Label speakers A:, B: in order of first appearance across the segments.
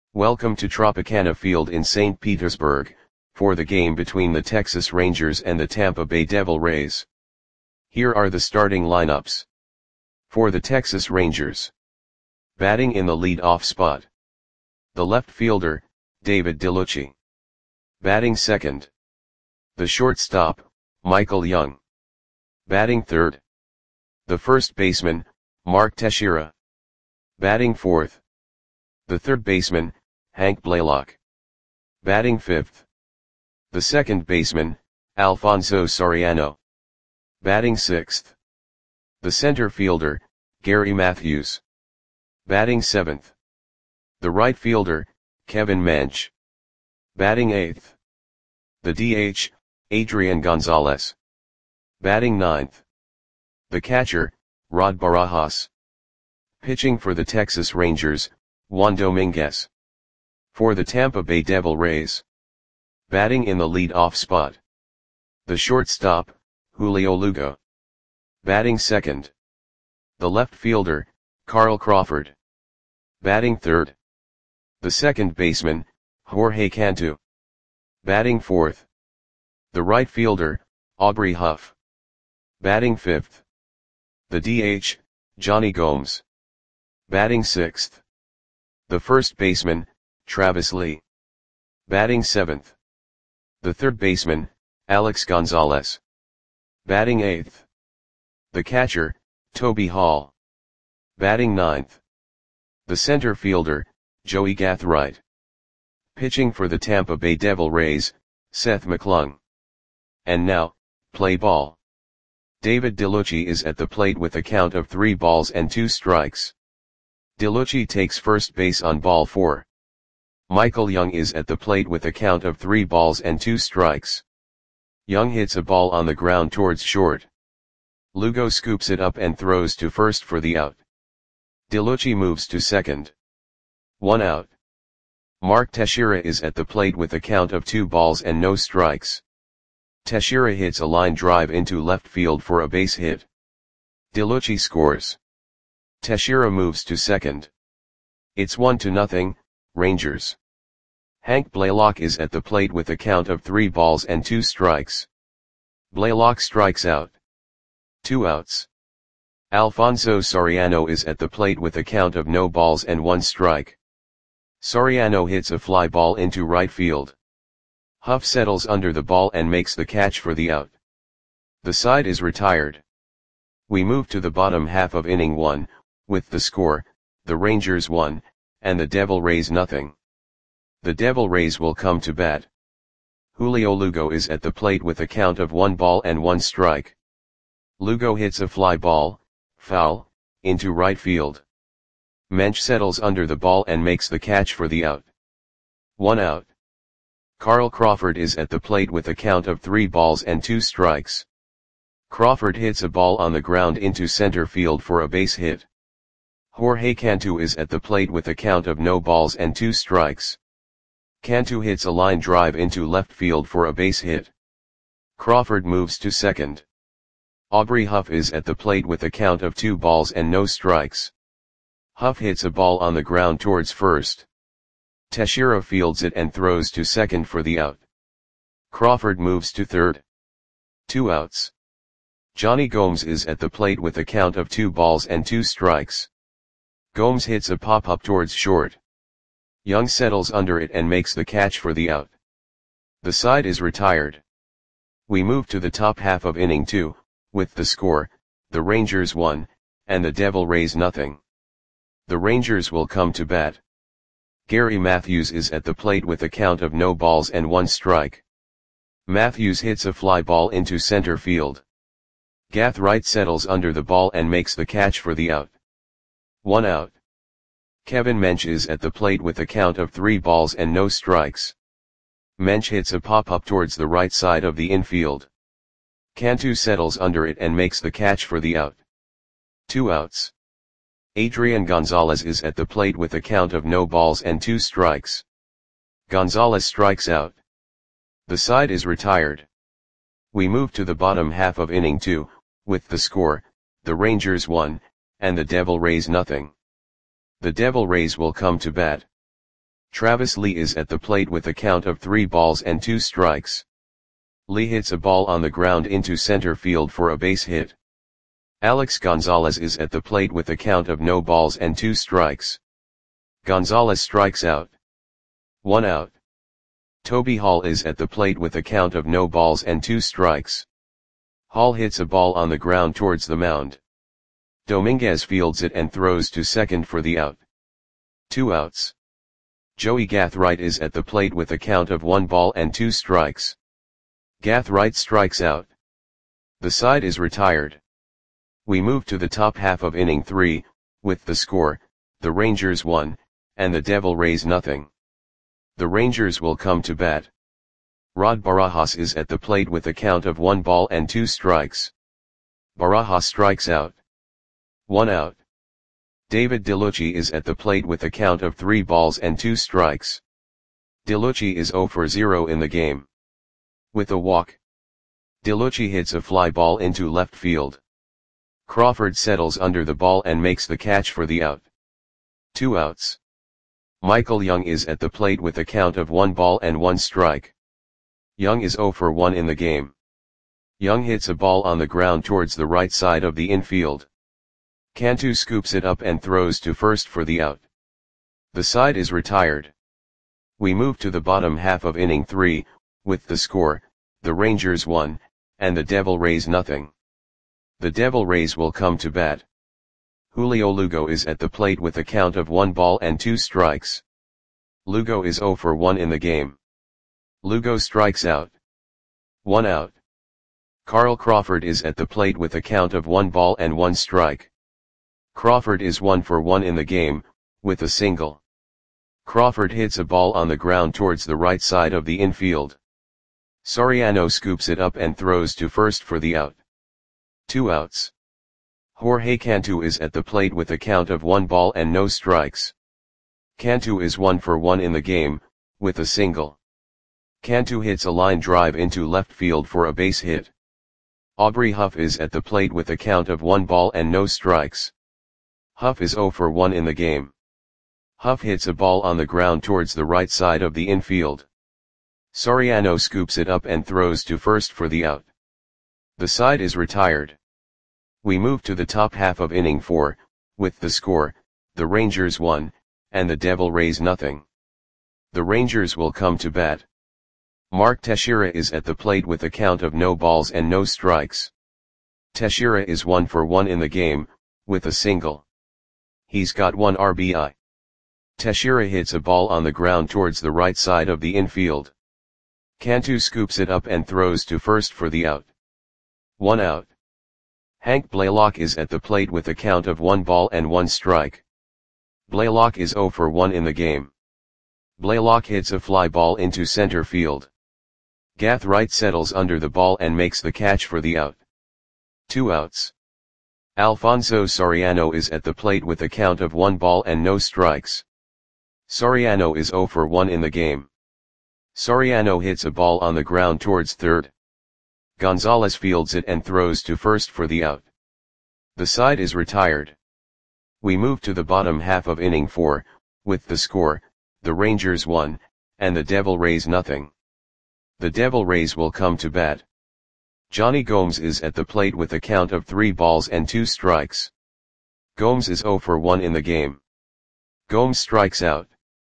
A: Welcome to Tropicana Field in St. Petersburg, for the game between the Texas Rangers and the Tampa Bay Devil Rays. Here are the starting lineups. For the Texas Rangers. Batting in the lead-off spot. The left fielder, David DeLucci. Batting second. The shortstop, Michael Young. Batting third. The first baseman, Mark Teixeira. Batting fourth. The third baseman, Hank Blaylock. Batting fifth. The second baseman, Alfonso Soriano. Batting sixth. The center fielder, Gary Matthews. Batting seventh. The right fielder, Kevin Mench. Batting eighth. The DH, Adrian Gonzalez. Batting ninth. The catcher, Rod Barajas. Pitching for the Texas Rangers, Juan Dominguez. For the Tampa Bay Devil Rays. Batting in the lead-off spot. The shortstop, Julio Lugo. Batting second. The left fielder, Carl Crawford. Batting third. The second baseman, Jorge Cantu. Batting fourth. The right fielder, Aubrey Huff. Batting fifth. The DH, Johnny Gomes. Batting sixth. The first baseman, Travis Lee. Batting seventh. The third baseman, Alex Gonzalez. Batting eighth. The catcher, Toby Hall. Batting ninth. The center fielder, Joey Gathright. Pitching for the Tampa Bay Devil Rays, Seth McClung. And now, play ball. David DeLucci is at the plate with a count of 3 balls and 2 strikes. DeLucci takes first base on ball 4. Michael Young is at the plate with a count of 3 balls and 2 strikes. Young hits a ball on the ground towards short. Lugo scoops it up and throws to first for the out. DeLucci moves to second. 1 out. Mark Teixeira is at the plate with a count of 2 balls and no strikes. Teixeira hits a line drive into left field for a base hit. DeLucci scores. Teixeira moves to second. It's 1-0, Rangers. Hank Blaylock is at the plate with a count of 3 balls and 2 strikes. Blaylock strikes out. 2 outs. Alfonso Soriano is at the plate with a count of no balls and 1 strike. Soriano hits a fly ball into right field. Huff settles under the ball and makes the catch for the out. The side is retired. We move to the bottom half of inning 1, with the score, the Rangers 1, and the Devil Rays nothing. The Devil Rays will come to bat. Julio Lugo is at the plate with a count of 1 ball and 1 strike. Lugo hits a fly ball, foul, into right field. Mench settles under the ball and makes the catch for the out. 1 out. Carl Crawford is at the plate with a count of 3 balls and 2 strikes. Crawford hits a ball on the ground into center field for a base hit. Jorge Cantu is at the plate with a count of no balls and 2 strikes. Cantu hits a line drive into left field for a base hit. Crawford moves to second. Aubrey Huff is at the plate with a count of 2 balls and no strikes. Huff hits a ball on the ground towards first. Teixeira fields it and throws to second for the out. Crawford moves to third. 2 outs. Johnny Gomes is at the plate with a count of 2 balls and 2 strikes. Gomes hits a pop-up towards short. Young settles under it and makes the catch for the out. The side is retired. We move to the top half of inning 2, with the score, the Rangers 1, and the Devil Rays nothing. The Rangers will come to bat. Gary Matthews is at the plate with a count of no balls and 1 strike. Matthews hits a fly ball into center field. Gathright settles under the ball and makes the catch for the out. 1 out. Kevin Mench is at the plate with a count of 3 balls and no strikes. Mench hits a pop-up towards the right side of the infield. Cantu settles under it and makes the catch for the out. 2 outs. Adrian Gonzalez is at the plate with a count of no balls and 2 strikes. Gonzalez strikes out. The side is retired. We move to the bottom half of inning 2, with the score, the Rangers 1, and the Devil Rays nothing. The Devil Rays will come to bat. Travis Lee is at the plate with a count of 3 balls and 2 strikes. Lee hits a ball on the ground into center field for a base hit. Alex Gonzalez is at the plate with a count of no balls and 2 strikes. Gonzalez strikes out. 1 out. Toby Hall is at the plate with a count of no balls and 2 strikes. Hall hits a ball on the ground towards the mound. Dominguez fields it and throws to second for the out. 2 outs. Joey Gathright is at the plate with a count of 1 ball and 2 strikes. Gathright strikes out. The side is retired. We move to the top half of inning 3, with the score, the Rangers 1, and the Devil Rays nothing. The Rangers will come to bat. Rod Barajas is at the plate with a count of 1 ball and 2 strikes. Barajas strikes out. 1 out. David DeLucci is at the plate with a count of 3 balls and 2 strikes. DeLucci is 0 for 0 in the game. With a walk, DeLucci hits a fly ball into left field. Crawford settles under the ball and makes the catch for the out. 2 outs. Michael Young is at the plate with a count of 1 ball and 1 strike. Young is 0 for 1 in the game. Young hits a ball on the ground towards the right side of the infield. Cantu scoops it up and throws to first for the out. The side is retired. We move to the bottom half of inning 3, with the score, the Rangers 1, and the Devil Rays nothing. The Devil Rays will come to bat. Julio Lugo is at the plate with a count of 1 ball and 2 strikes. Lugo is 0 for 1 in the game. Lugo strikes out. 1 out. Carl Crawford is at the plate with a count of 1 ball and 1 strike. Crawford is 1 for 1 in the game, with a single. Crawford hits a ball on the ground towards the right side of the infield. Soriano scoops it up and throws to first for the out. 2 outs. Jorge Cantu is at the plate with a count of 1 ball and no strikes. Cantu is 1 for 1 in the game, with a single. Cantu hits a line drive into left field for a base hit. Aubrey Huff is at the plate with a count of 1 ball and no strikes. Huff is 0 for 1 in the game. Huff hits a ball on the ground towards the right side of the infield. Soriano scoops it up and throws to first for the out. The side is retired. We move to the top half of inning 4, with the score, the Rangers 1, and the Devil Rays nothing. The Rangers will come to bat. Mark Teixeira is at the plate with a count of no balls and no strikes. Teixeira is 1 for 1 in the game, with a single. He's got 1 RBI. Teixeira hits a ball on the ground towards the right side of the infield. Cantu scoops it up and throws to first for the out. 1 out. Hank Blaylock is at the plate with a count of 1 ball and 1 strike. Blaylock is 0 for 1 in the game. Blaylock hits a fly ball into center field. Gathright settles under the ball and makes the catch for the out. 2 outs. Alfonso Soriano is at the plate with a count of 1 ball and no strikes. Soriano is 0 for 1 in the game. Soriano hits a ball on the ground towards third. Gonzalez fields it and throws to first for the out. The side is retired. We move to the bottom half of inning 4, with the score, the Rangers 1, and the Devil Rays nothing. The Devil Rays will come to bat. Johnny Gomes is at the plate with a count of 3 balls and 2 strikes. Gomes is 0 for 1 in the game. Gomes strikes out.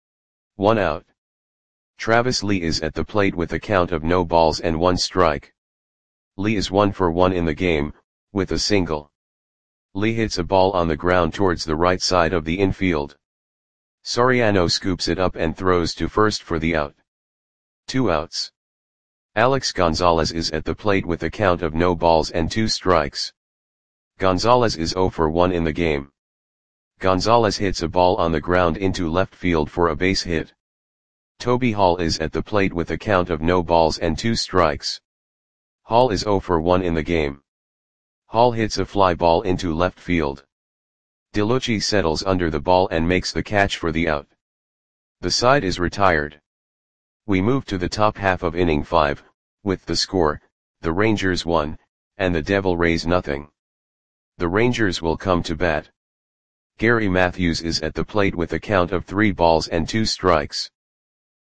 A: 1 out. Travis Lee is at the plate with a count of no balls and 1 strike. Lee is 1 for 1 in the game, with a single. Lee hits a ball on the ground towards the right side of the infield. Soriano scoops it up and throws to first for the out. 2 outs. Alex Gonzalez is at the plate with a count of no balls and 2 strikes. Gonzalez is 0 for 1 in the game. Gonzalez hits a ball on the ground into left field for a base hit. Toby Hall is at the plate with a count of no balls and 2 strikes. Hall is 0 for 1 in the game. Hall hits a fly ball into left field. DeLucci settles under the ball and makes the catch for the out. The side is retired. We move to the top half of inning 5, with the score, the Rangers 1, and the Devil Rays nothing. The Rangers will come to bat. Gary Matthews is at the plate with a count of 3 balls and 2 strikes.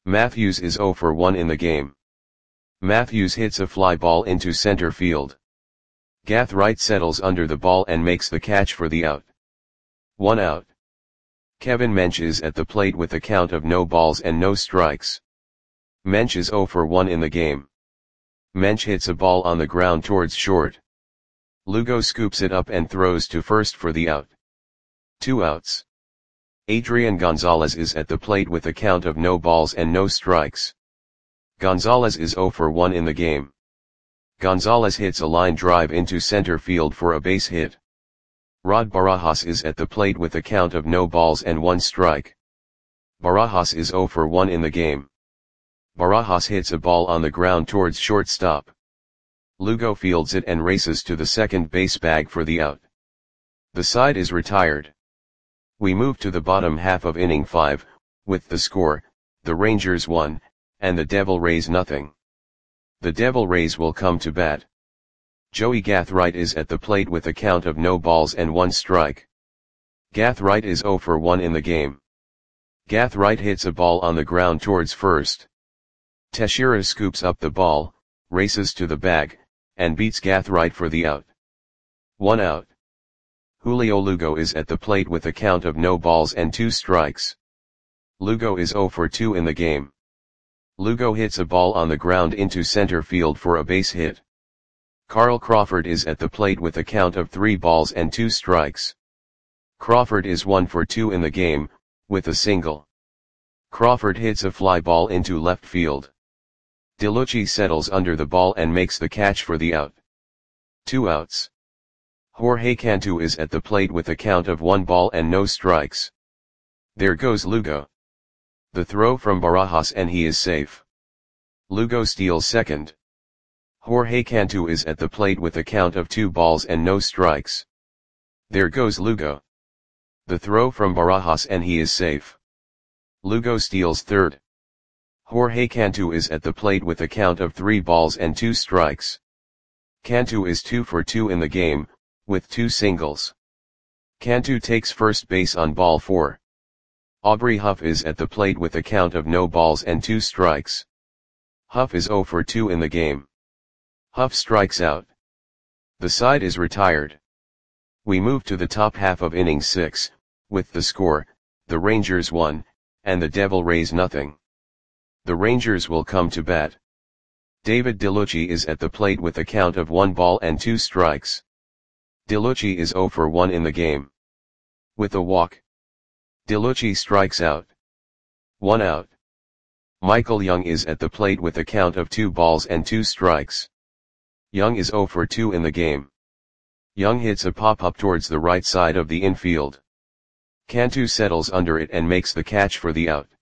A: Matthews is 0 for 1 in the game. Matthews hits a fly ball into center field. Gathright settles under the ball and makes the catch for the out. 1 out. Kevin Mensch is at the plate with a count of no balls and no strikes. Mensch is 0 for 1 in the game. Mensch hits a ball on the ground towards short. Lugo scoops it up and throws to first for the out. 2 outs. Adrian Gonzalez is at the plate with a count of no balls and no strikes. Gonzalez is 0 for 1 in the game. Gonzalez hits a line drive into center field for a base hit. Rod Barajas is at the plate with a count of no balls and 1 strike. Barajas is 0 for 1 in the game. Barajas hits a ball on the ground towards shortstop. Lugo fields it and races to the second base bag for the out. The side is retired. We move to the bottom half of inning 5, with the score, the Rangers 1, and the Devil Rays nothing. The Devil Rays will come to bat. Joey Gathright is at the plate with a count of no balls and 1 strike. Gathright is 0 for 1 in the game. Gathright hits a ball on the ground towards first. Teixeira scoops up the ball, races to the bag, and beats Gathright for the out. 1 out. Julio Lugo is at the plate with a count of no balls and 2 strikes. Lugo is 0 for 2 in the game. Lugo hits a ball on the ground into center field for a base hit. Carl Crawford is at the plate with a count of 3 balls and 2 strikes. Crawford is 1 for 2 in the game, with a single. Crawford hits a fly ball into left field. DeLucci settles under the ball and makes the catch for the out. 2 outs. Jorge Cantu is at the plate with a count of 1 ball and no strikes. There goes Lugo. The throw from Barajas and he is safe. Lugo steals second. Jorge Cantu is at the plate with a count of 2 balls and no strikes. There goes Lugo. The throw from Barajas and he is safe. Lugo steals third. Jorge Cantu is at the plate with a count of 3 balls and 2 strikes. Cantu is 2 for 2 in the game, with 2 singles. Cantu takes first base on ball 4. Aubrey Huff is at the plate with a count of no balls and 2 strikes. Huff is 0 for 2 in the game. Huff strikes out. The side is retired. We move to the top half of inning 6, with the score, the Rangers 1, and the Devil Rays nothing. The Rangers will come to bat. David DeLucci is at the plate with a count of 1 ball and 2 strikes. DeLucci is 0 for 1 in the game. With a walk. DeLucci strikes out. 1 out. Michael Young is at the plate with a count of 2 balls and 2 strikes. Young is 0 for 2 in the game. Young hits a pop-up towards the right side of the infield. Cantu settles under it and makes the catch for the out.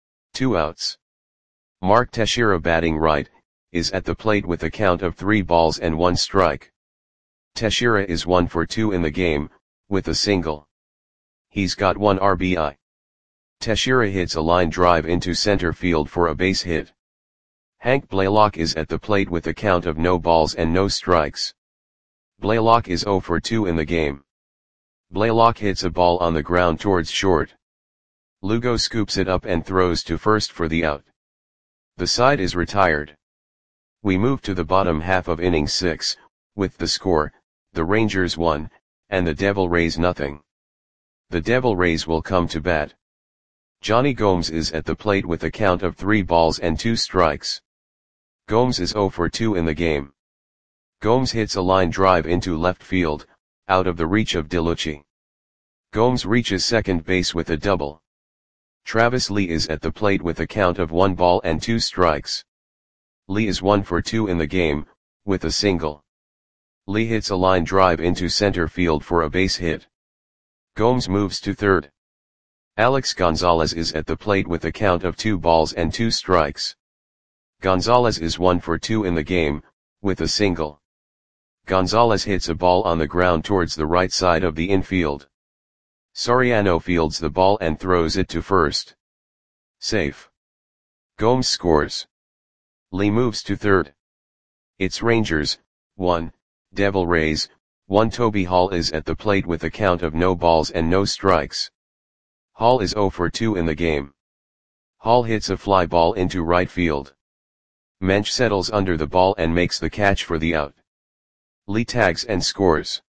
A: 2 outs. Mark Teixeira, batting right, is at the plate with a count of 3 balls and 1 strike. Teixeira is 1 for 2 in the game, with a single. He's got 1 RBI. Teixeira hits a line drive into center field for a base hit. Hank Blaylock is at the plate with a count of no balls and no strikes. Blaylock is 0 for 2 in the game. Blaylock hits a ball on the ground towards short. Lugo scoops it up and throws to first for the out. The side is retired. We move to the bottom half of inning 6, with the score, the Rangers 1, and the Devil Rays nothing. The Devil Rays will come to bat. Johnny Gomes is at the plate with a count of 3 balls and 2 strikes. Gomes is 0 for 2 in the game. Gomes hits a line drive into left field, out of the reach of DeLucci. Gomes reaches second base with a double. Travis Lee is at the plate with a count of 1 ball and 2 strikes. Lee is 1 for 2 in the game, with a single. Lee hits a line drive into center field for a base hit. Gomes moves to third. Alex Gonzalez is at the plate with a count of 2 balls and 2 strikes. Gonzalez is 1 for 2 in the game, with a single. Gonzalez hits a ball on the ground towards the right side of the infield. Soriano fields the ball and throws it to first. Safe. Gomes scores. Lee moves to third. It's Rangers, 1, Devil Rays, 1. Toby Hall is at the plate with a count of no balls and no strikes. Hall is 0 for 2 in the game. Hall hits a fly ball into right field. Mensch settles under the ball and makes the catch for the out. Lee tags and scores.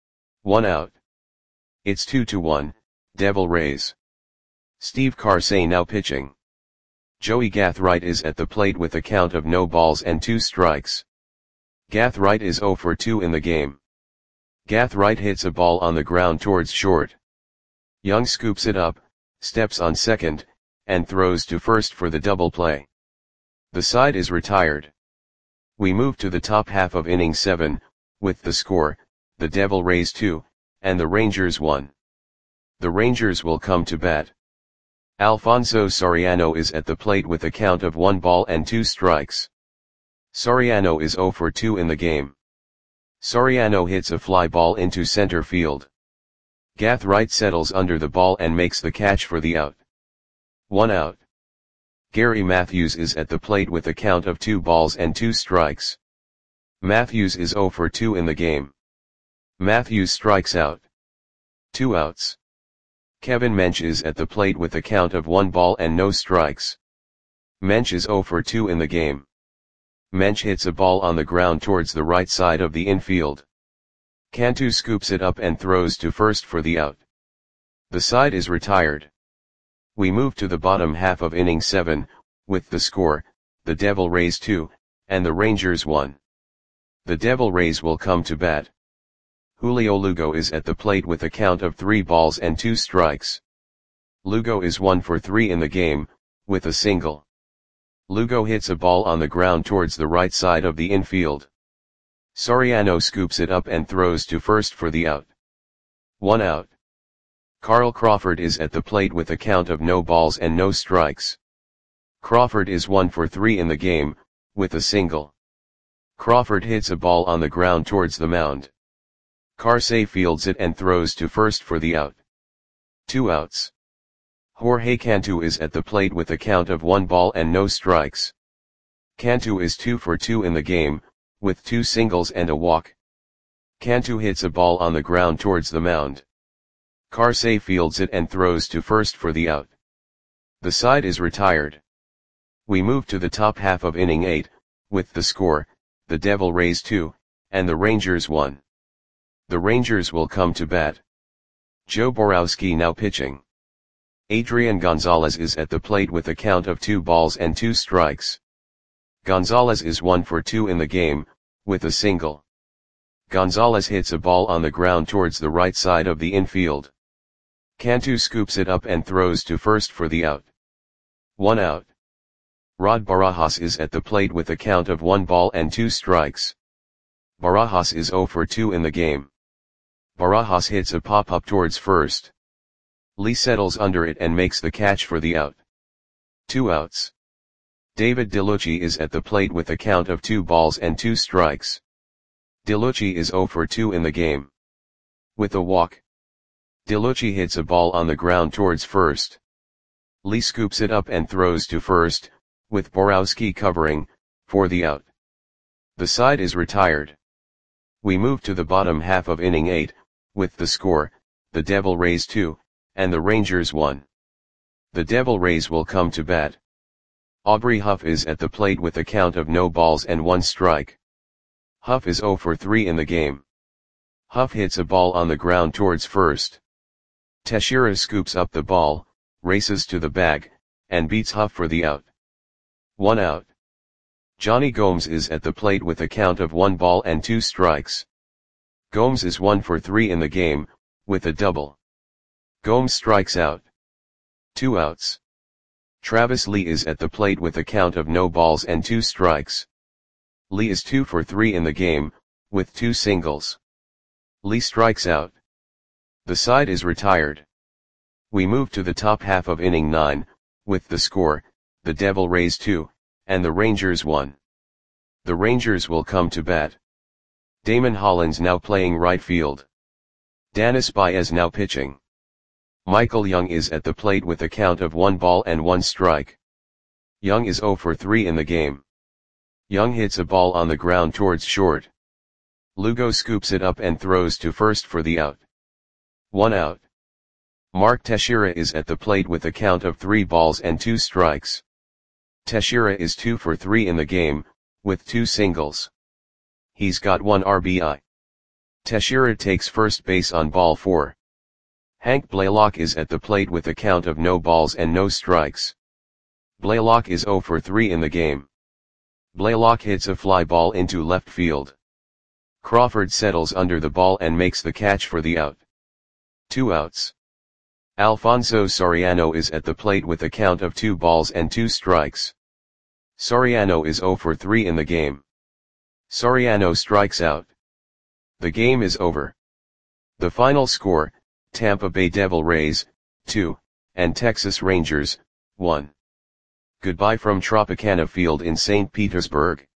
A: 1 out. It's 2-1, Devil Rays. Steve Karsay now pitching. Joey Gathright is at the plate with a count of no balls and 2 strikes. Gathright is 0 for 2 in the game. Gathright hits a ball on the ground towards short. Young scoops it up, steps on second, and throws to first for the double play. The side is retired. We move to the top half of inning 7, with the score, the Devil Rays 2, and the Rangers 1. The Rangers will come to bat. Alfonso Soriano is at the plate with a count of 1 ball and 2 strikes. Soriano is 0 for 2 in the game. Soriano hits a fly ball into center field. Gathright settles under the ball and makes the catch for the out. 1 out. Gary Matthews is at the plate with a count of 2 balls and 2 strikes. Matthews is 0 for 2 in the game. Matthews strikes out. 2 outs. Kevin Mensch is at the plate with a count of 1 ball and no strikes. Mensch is 0 for 2 in the game. Mensch hits a ball on the ground towards the right side of the infield. Cantu scoops it up and throws to first for the out. The side is retired. We move to the bottom half of inning 7, with the score, the Devil Rays 2, and the Rangers 1. The Devil Rays will come to bat. Julio Lugo is at the plate with a count of 3 balls and 2 strikes. Lugo is 1 for 3 in the game, with a single. Lugo hits a ball on the ground towards the right side of the infield. Soriano scoops it up and throws to first for the out. 1 out. Carl Crawford is at the plate with a count of no balls and no strikes. Crawford is 1 for 3 in the game, with a single. Crawford hits a ball on the ground towards the mound. Karsay fields it and throws to first for the out. 2 outs. Jorge Cantu is at the plate with a count of 1 ball and no strikes. Cantu is 2 for 2 in the game, with 2 singles and a walk. Cantu hits a ball on the ground towards the mound. Karsay fields it and throws to first for the out. The side is retired. We move to the top half of inning 8, with the score, the Devil Rays 2, and the Rangers 1. The Rangers will come to bat. Joe Borowski now pitching. Adrian Gonzalez is at the plate with a count of 2 balls and 2 strikes. Gonzalez is 1 for 2 in the game, with a single. Gonzalez hits a ball on the ground towards the right side of the infield. Cantu scoops it up and throws to first for the out. 1 out. Rod Barajas is at the plate with a count of 1 ball and 2 strikes. Barajas is 0 for 2 in the game. Barajas hits a pop-up towards first. Lee settles under it and makes the catch for the out. 2 outs. David DeLucci is at the plate with a count of 2 balls and 2 strikes. DeLucci is 0 for 2 in the game. With a walk. DeLucci hits a ball on the ground towards first. Lee scoops it up and throws to first, with Borowski covering, for the out. The side is retired. We move to the bottom half of inning 8, with the score, the Devil Rays 2, and the Rangers 1. The Devil Rays will come to bat. Aubrey Huff is at the plate with a count of no balls and 1 strike. Huff is 0 for 3 in the game. Huff hits a ball on the ground towards first. Teixeira scoops up the ball, races to the bag, and beats Huff for the out. 1 out. Johnny Gomes is at the plate with a count of 1 ball and 2 strikes. Gomes is 1 for 3 in the game, with a double. Gomes strikes out. 2 outs. Travis Lee is at the plate with a count of no balls and 2 strikes. Lee is 2 for 3 in the game, with 2 singles. Lee strikes out. The side is retired. We move to the top half of inning 9, with the score, the Devil Rays 2, and the Rangers 1. The Rangers will come to bat. Damon Hollins now playing right field. Danis Baez now pitching. Michael Young is at the plate with a count of 1 ball and 1 strike. Young is 0 for 3 in the game. Young hits a ball on the ground towards short. Lugo scoops it up and throws to first for the out. 1 out. Mark Teixeira is at the plate with a count of 3 balls and 2 strikes. Teixeira is 2 for 3 in the game, with 2 singles. He's got 1 RBI. Teixeira takes first base on ball 4. Hank Blaylock is at the plate with a count of no balls and no strikes. Blaylock is 0 for 3 in the game. Blaylock hits a fly ball into left field. Crawford settles under the ball and makes the catch for the out. 2 outs. Alfonso Soriano is at the plate with a count of 2 balls and 2 strikes. Soriano is 0 for 3 in the game. Soriano strikes out. The game is over. The final score, Tampa Bay Devil Rays, 2, and Texas Rangers, 1. Goodbye from Tropicana Field in St. Petersburg.